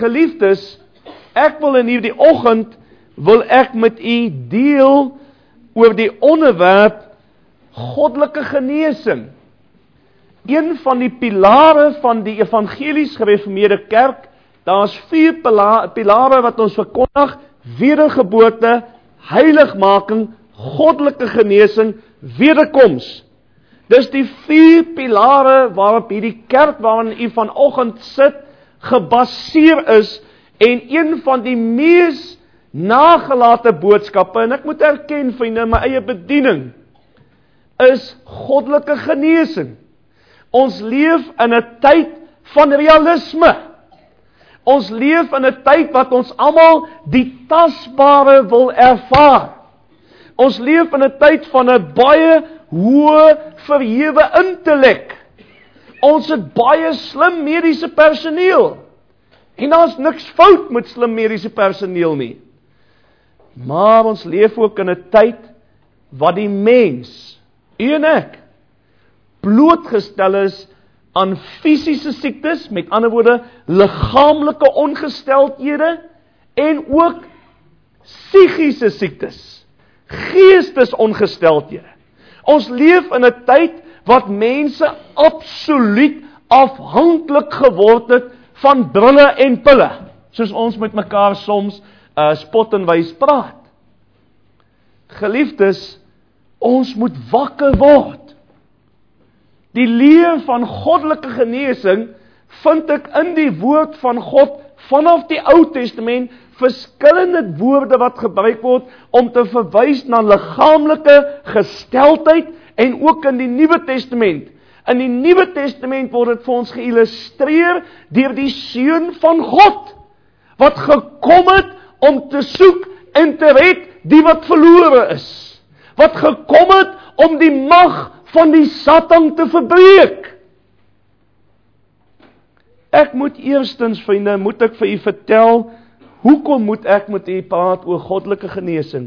Geliefdes, ek wil in hierdie oggend, wil ek met u deel oor die onderwerp goddelike genesing. Een van die pilare van die evangelies gereformeerde kerk, daar is 4 pilare wat ons verkondig: wedergeboorte, heiligmaking, goddelike genesing, wederkoms. Dis die 4 pilare waarop hierdie kerk waarin u vanoggend sit, gebaseer is, en een van die mees nagelate boodskappe, en ek moet erken, vriende, my eie bediening, is goddelike genesing. Ons leef in 'n tyd van realisme. Ons leef in 'n tyd wat ons almal die tasbare wil ervaar. Ons leef in 'n tyd van 'n baie hoë verhewe intellek. Ons het baie slim mediese personeel. En daar's niks fout met slim mediese personeel nie. Maar ons leef ook in 'n tyd wat die mens, u en ek, blootgestel is aan fisiese siektes, met ander woorde, liggaamlike ongesteldhede, en ook psigiese siektes, geestesongesteldhede. Ons leef in 'n tyd wat mense absoluut afhanklik geword het van drille en pille, soos ons met mekaar soms spot en wys praat. Geliefdes, ons moet wakker word. Die leer van goddelike genesing vind ek in die woord van God vanaf die Ou Testament, verskillende woorde wat gebruik word om te verwys na liggaamlike gesteldheid, en ook in die Nuwe Testament. In die Nuwe Testament word dit vir ons geïllustreer deur die Seun van God, wat gekom het om te soek en te red die wat verlore is. Wat gekom het om die mag van die Satan te verbreek. Ek moet eerstens, vriende, moet ek vir u vertel, hoekom moet ek met u praat oor goddelike genesing?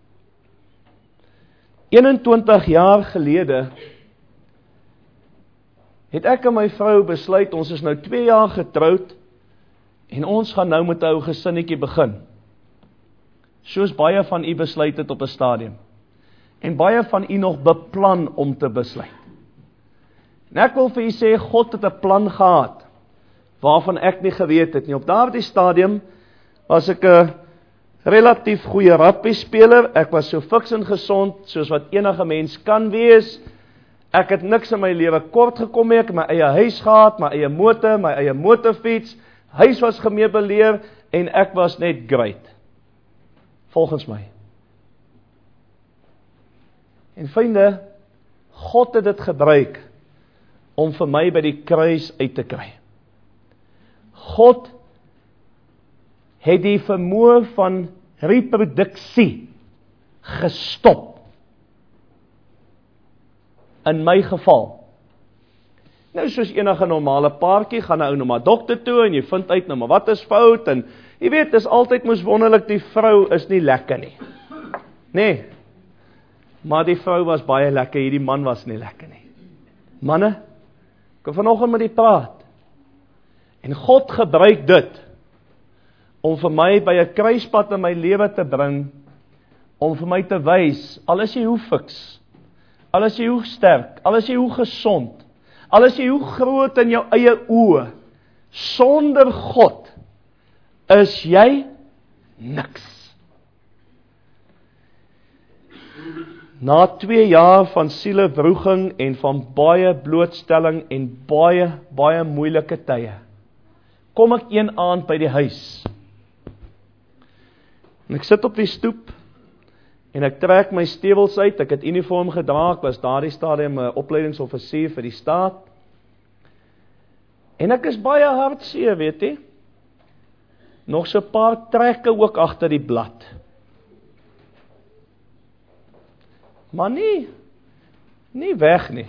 21 jaar gelede het ek en my vrou besluit, ons is nou 2 jaar getroud, en ons gaan nou met 'n ou gesinnetjie begin. Soos baie van u besluit het op 'n stadium. En baie van u nog beplan om te besluit. En ek wil vir u sê, God het 'n plan gehad, waarvan ek nie geweet het nie. Op daardie stadium was ek 'n relatief goeie rugby speler, ek was so fiks en gesond, soos wat enige mens kan wees. Ek het niks in my lewe kort gekom nie, ek het my eie huis gehad, my eie motor, my eie motorfiets, huis was gemeubileer, en ek was net great. Volgens my. En vriende, God het dit gebruik om vir my by die kruis uit te kry. God het die vermoë van reproduksie gestop. In my geval. Nou soos enige normale paartjie, gaan 'n ou nou maar dokter toe, en jy vind uit nou maar wat is fout, en jy weet, is altyd mos wonderlik, die vrou is nie lekker nie. Nee, maar die vrou was baie lekker, hierdie man was nie lekker nie. Manne, ek wil vanoggend met die praat. En God gebruik dit, om vir my by 'n kruispunt in my lewe te bring, om vir my te wys, al is jy hoe fiks, al is jy hoe sterk, al is jy hoe gesond, al is jy hoe groot in jou eie oë, sonder God, is jy niks. Na 2 jaar van sielewroeging en van baie blootstelling en baie moeilike tye, kom ek een aand by die huis. En ek sit op die stoep, en ek trek my stewels uit, ek het uniform gedra, ek was daardie stadium 'n opleidingsoffisier vir die staat. En ek is baie hartseer, weet jy. Nog so 'n paar trekke ook agter die blad. Maar nie weg nie.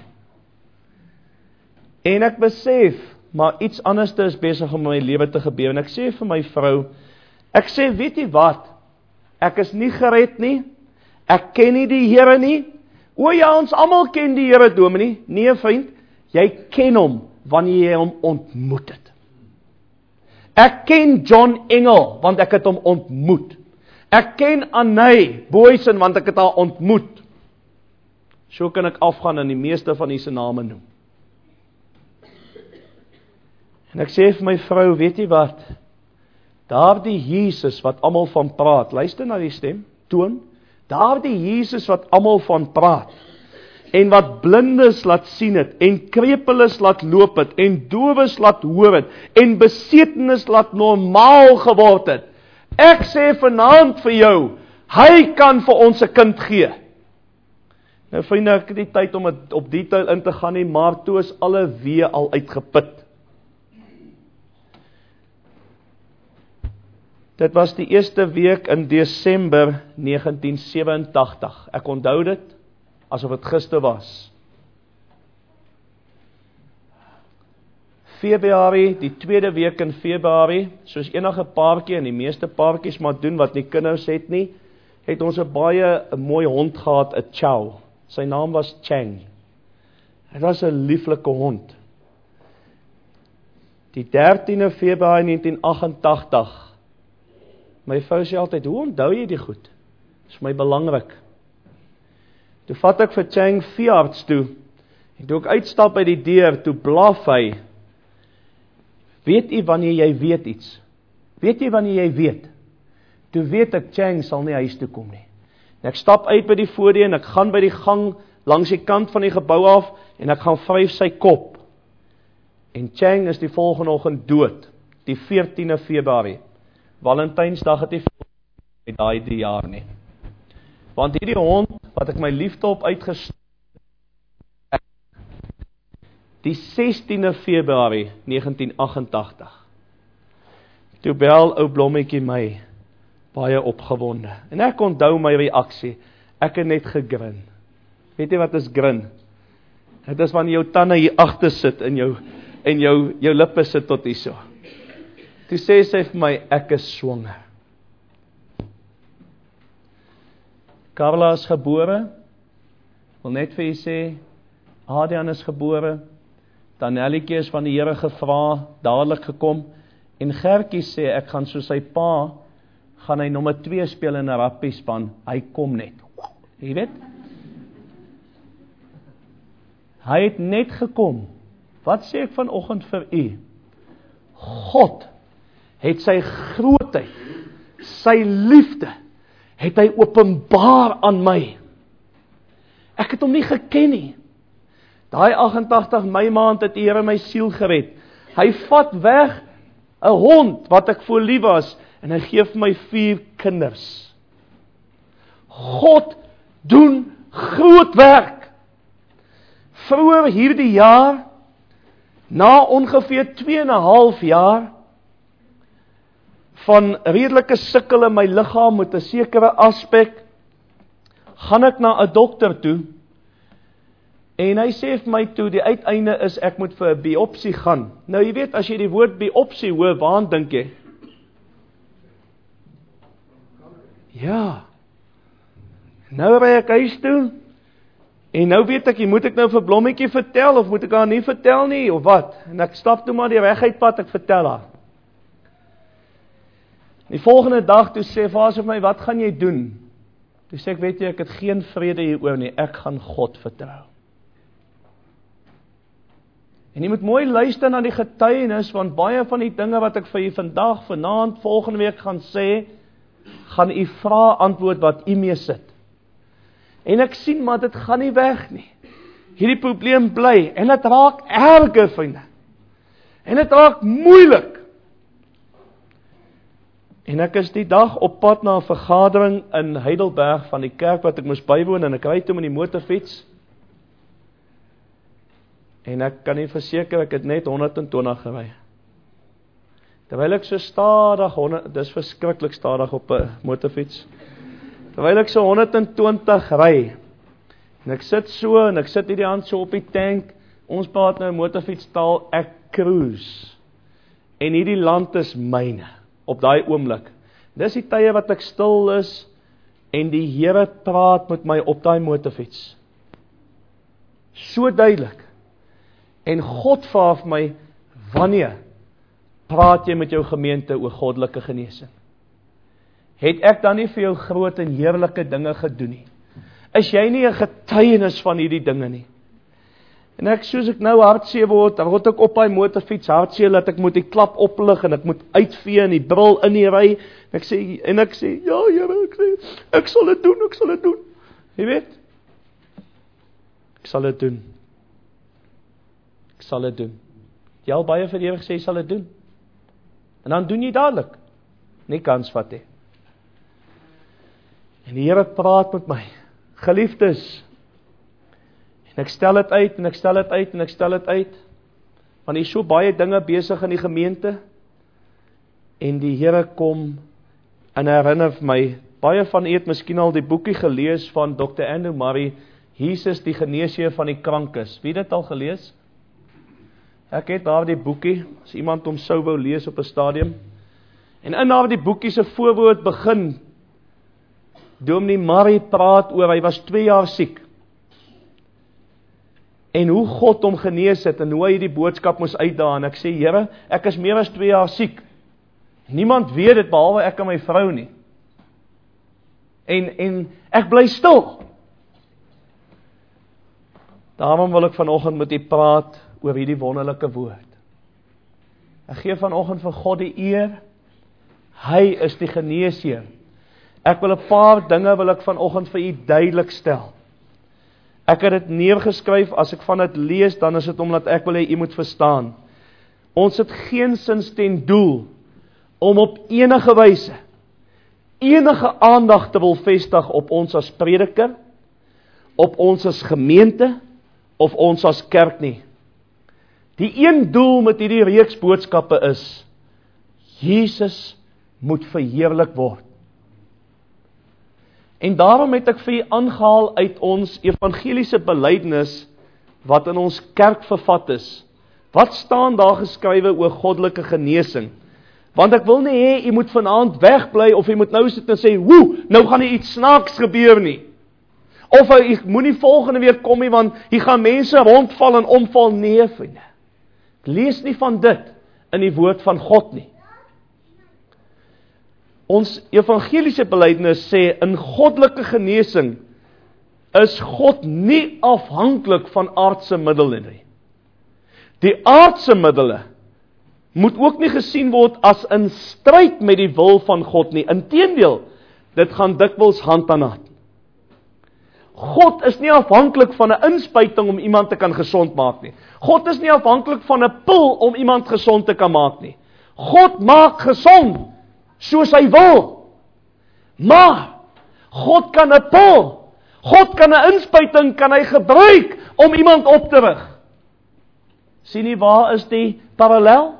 En ek besef, maar iets anders is besig om in my lewe te gebeur. En ek sê vir my vrou, ek sê, weet jy wat, ek is nie gered nie, ek ken nie die Here nie. O ja, ons almal ken die Here, dominee. Nee vriend, jy ken hom wanneer jy hom ontmoet het. Ek ken John Engel, want ek het hom ontmoet. Ek ken Anay Boysen, want ek het haar ontmoet. So kan ek afgaan en die meeste van die se name noem. En ek sê vir my vrou, weet jy wat? Daardie Jesus wat almal van praat, luister na die stem, toon, daardie Jesus wat almal van praat, en wat blindes laat sien het, en krepeles laat loop het, en dowes laat hoor het, en besetenes laat normaal geword het. Ek sê vanaand vir jou, hy kan vir ons 'n kind gee. Nou vriende, ek het nie tyd om het op detail in te gaan nie, maar toe is alle wee al uitgeput. Dit was die eerste week in Desember 1987. Ek onthou dit, asof het gister was. Februarie, die tweede week in Februarie, soos enige paartjie, en die meeste paartjies maar doen wat nie kinders het nie, het ons 'n baie mooi hond gehad, 'n chow. Sy naam was Chang. Dit was 'n lieflike hond. Die 13de Februarie 1988, my vrou sê altyd, hoe onthou jy die goed? Dis vir my belangrik. Toe vat ek vir Chang veearts toe, en toe ek uitstap by die deur, toe blaf hy, weet jy wanneer jy weet iets? Weet jy wanneer jy weet? Toe weet ek, Chang sal nie huis toe kom nie. En ek stap uit by die voordeur, en ek gaan by die gang, langs die kant van die gebou af, en ek gaan vryf sy kop. En Chang is die volgende oggend dood, die 14de Februarie. Valentynsdag het nie veel daai 3 jaar nie. Want hierdie hond, wat ek my liefde op uitgestuur, die 16de Februarie 1988, toe bel ou Blommetjie my, baie opgewonde. En ek onthou my reaksie, ek het net gegrin. Weet jy wat is grin? Dit is wanneer jou tande hier agter sit, en jou lippe sit tot hier so. Toe sê sy vir my, ek is swanger. Carla is gebore, wil net vir jy sê, Adrian is gebore, Danielletjie is van die Here gevra, dadelik gekom, en Gertjie sê, ek gaan so sy pa, gaan hy nommer 2 speel in 'n rugby-span, hy kom net. Jy weet? Hy het net gekom. Wat sê ek vanoggend vir u? God het sy grootheid, sy liefde, het hy openbaar aan my. Ek het hom nie geken nie. Daai 88 Mei maand het die Here my siel gered. Hy vat weg 'n hond wat ek voor lief was, en hy gee vir my 4 kinders. God doen groot werk. Vroeër hierdie jaar, na ongeveer 2,5 jaar, van redelike sukkel in my liggaam met 'n sekere aspek, gaan ek na 'n dokter toe, en hy sê vir my toe, die uiteinde is, ek moet vir 'n biopsie gaan. Nou jy weet, as jy die woord biopsie hoor, waaraan dink jy? Ja, nou ry ek huis toe, en nou weet ek, moet ek nou vir Blommetjie vertel, of moet ek haar nie vertel nie, of wat? En ek stap toe maar die reguitpad, ek vertel haar. Die volgende dag, toe sê vir my, wat gaan jy doen? Toe sê ek, weet jy, ek het geen vrede hieroor nie, ek gaan God vertrou. En jy moet mooi luister na die getuienis, want baie van die dinge wat ek vir jy vandag, vanaand, volgende week gaan sê, gaan u vra antwoord wat u mee sit. En ek sien, maar dit gaan nie weg nie. Hierdie probleem bly, en dit raak erger, vriende. En dit raak moeilik. En ek is die dag op pad na 'n vergadering in Heidelberg van die kerk wat ek moes bywoon, en ek ry toe met die motorfiets. En ek kan nie verseker, ek het net 120 gery. Terwyl ek so stadig, dis verskriklik stadig op 'n motorfiets. Terwyl ek so 120 ry, en ek sit so, en ek sit hierdie hand so op die tank, ons praat nou motorfietstaal, ek cruise. En hierdie land is myne, op daai oomblik. Dis die tye wat ek stil is, en die Here praat met my op daai motorfiets. So duidelik. En God vra vir my, wanneer praat jy met jou gemeente oor goddelike genesing? Het ek dan nie vir jou groot en heerlike dinge gedoen nie? Is jy nie 'n getuienis van hierdie dinge nie? En soos ek nou hartseer word, dan word ek op my motorfiets hartseer, dat ek moet die klap oplig, en ek moet uitvee en die bril in die ry, en ek sê, ja Here, ek sal dit doen, jy weet, ek sal dit doen, jy al baie vir die Here gesê, jy sal dit doen, en dan doen jy dadelik, nie kans vat nie, en die Here praat met my, geliefdes, en ek stel dit uit, en ek stel dit uit, want hier is so baie dinge besig in die gemeente, en die Here kom, en herinner my, baie van u het miskien al die boekie gelees van Dr. Andrew Murray, Jesus die geneesheer van die krankes, wie het dit al gelees? Ek het daar die boekie, as iemand hom sou wou lees op 'n stadium, en in daar die boekie se voorwoord begin, Dominee Murray praat oor, hy was 2 jaar siek, en hoe God hom genees het, en hoe hy die boodskap moes uitdra, en ek sê, Here, ek is meer as 2 jaar siek, niemand weet dit, behalwe ek en my vrou nie, en ek bly stil, daarom wil ek vanoggend met u praat, oor hierdie wonderlike woord, ek gee vanoggend vir God die eer, hy is die geneesheer, ek wil 'n paar dinge wil ek vanoggend vir u duidelik stel, ek het dit neergeskryf, as ek van dit lees, dan is dit omdat ek wil hê u moet verstaan, ons het geensins ten doel, om op enige wyse, enige aandag te wil vestig op ons as prediker, op ons as gemeente, of ons as kerk nie. Die een doel met hierdie reeks boodskappe is, Jesus moet verheerlik word. En daarom het ek vir u aangehaal uit ons evangeliese belydenis, wat in ons kerk vervat is. Wat staan daar geskrywe oor goddelike genesing? Want ek wil nie hê, u moet vanaand wegbly, of u moet nou sit en sê, woe, nou gaan hier iets snaaks gebeur nie. Of u moet nie volgende week kom nie, want hier gaan mense rondval en omval, nee, vriende. Lees nie van dit in die woord van God nie. Ons evangeliese belydenis sê, in goddelike genesing, is God nie afhanklik van aardse middele nie. Die aardse middele, moet ook nie gesien word as in stryd met die wil van God nie. Inteendeel, dit gaan dikwels hand aan hand. God is nie afhanklik van 'n inspuiting om iemand te kan gesond maak nie. God is nie afhanklik van 'n pil om iemand gesond te kan maak nie. God maak gesond, soos hy wil. Maar, God kan 'n pil, God kan 'n inspuiting, kan hy gebruik om iemand op te rig. Sien nie, waar is die parallel?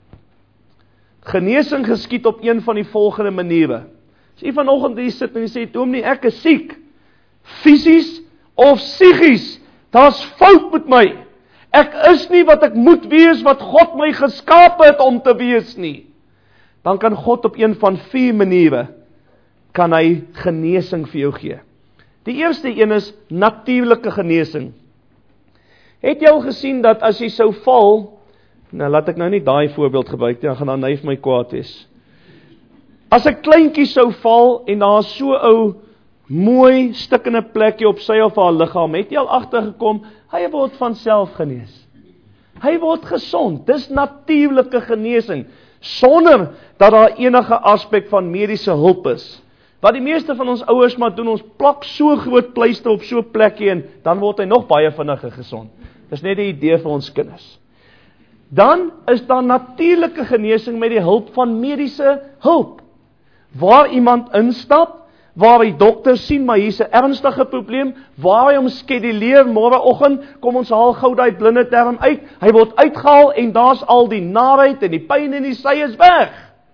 Genesing geskied op een van die volgende maniere. As jy vanoggend hier sit en jy sê, Dominee, ek is siek, fisies of psigies, daar's fout met my. Ek is nie wat ek moet wees, wat God my geskape het om te wees nie. Dan kan God op een van 4 maniere, kan hy genesing vir jou gee. Die eerste een is natuurlike genesing. Het jy al gesien dat as jy sou val, nou laat ek nou nie daai voorbeeld gebruik, dan gaan dan neef my kwaad wees. As 'n kleintjie sou val, en daar is so 'n ou mooi stikkende plekkie op sy of haar liggaam, het jy al agtergekom, hy word van self genees. Hy word gesond, dis natuurlike genesing, sonder dat daar enige aspek van mediese hulp is. Wat die meeste van ons ouers maar doen, ons plak so groot pleister op so 'n plekkie, en dan word hy nog baie vinniger gesond. Dis net die idee vir ons kinders. Dan is daar natuurlike genesing met die hulp van mediese hulp. Waar iemand instap, waar die dokter sien, maar hier's 'n ernstige probleem, waar hy hom skeduleer, môreoggend, kom ons haal gou daai blinde term uit, hy word uitgehaal, en daar's al die naarheid, en die pyn en die sy is weg.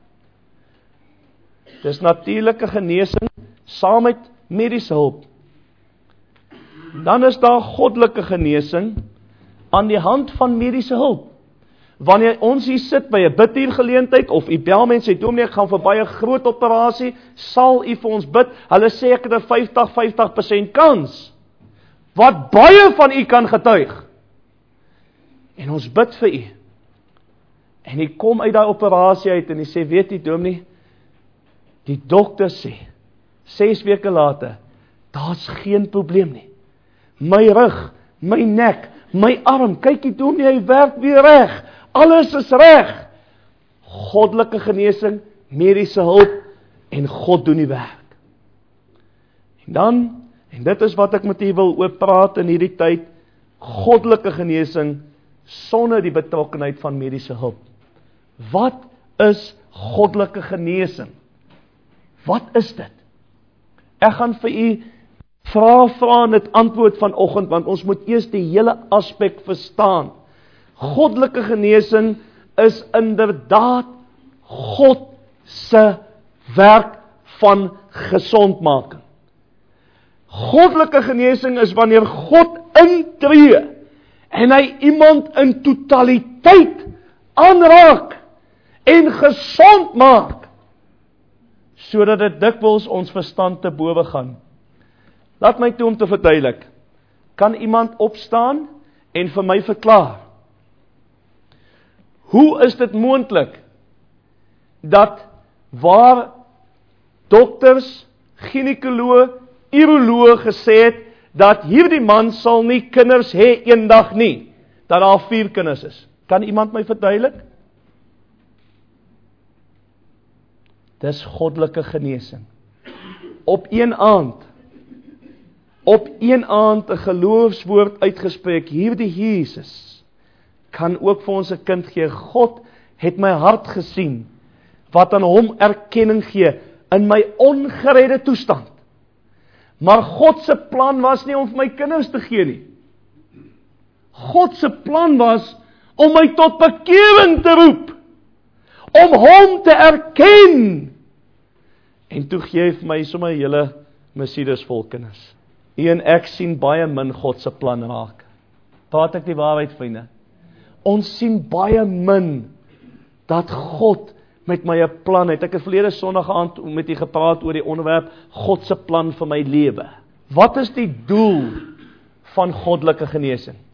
Dis natuurlike genesing, saam met mediese hulp. Dan is daar goddelike genesing, aan die hand van mediese hulp. Wanneer ons hier sit by 'n biduurgeleentheid, of u bel mense, sê, Dominee, ek gaan verby 'n groot operasie, sal u vir ons bid, hulle sê ek het 'n 50% kans, wat baie van u kan getuig. En ons bid vir u. En hy kom uit daai operasie uit en hy sê, weet jy dominee, die dokter sê, 6 weke later, daar's geen probleem nie. My rug, my nek, my arm, kyk jy dominee, hy werk weer reg. Alles is reg. Goddelike genesing, mediese hulp, en God doen die werk. En dan, en dit is wat ek met u wil oor praat in hierdie tyd, goddelike genesing, sonder die betrokkenheid van mediese hulp. Wat is goddelike genesing? Wat is dit? Ek gaan vir u vra en dit antwoord vanoggend, want ons moet eers die hele aspek verstaan. Goddelike genesing is inderdaad God se werk van gesondmaking. Goddelike genesing is wanneer God intree en hy iemand in totaliteit aanraak en gesond maak, sodat dit dikwels ons verstand te bowe gaan. Laat my toe om te verduidelik. Kan iemand opstaan en vir my verklaar? Hoe is dit moontlik dat waar dokters, ginekoloog, uroloog gesê het dat hierdie man sal nie kinders hê eendag nie, dat daar 4 kinders is? Kan iemand my verduidelik? Dis goddelike genesing. Op een aand 'n geloofswoord uitgespreek, hierdie Jesus kan ook vir ons 'n kind gee. God het my hart gesien, wat aan hom erkenning gee in my ongeredde toestand. Maar God se plan was nie om vir my kinders te gee nie. God se plan was om my tot bekering te roep, om hom te erken. En toe gee hy vir my sommer 'n hele Mercedes vol kinders. U en ek sien baie min God se plan raak. Praat ek die waarheid, vriende? Ons sien baie min dat God met my 'n plan het. Ek het verlede Sondag aand met u gepraat oor die onderwerp God se plan vir my lewe. Wat is die doel van goddelike genesing?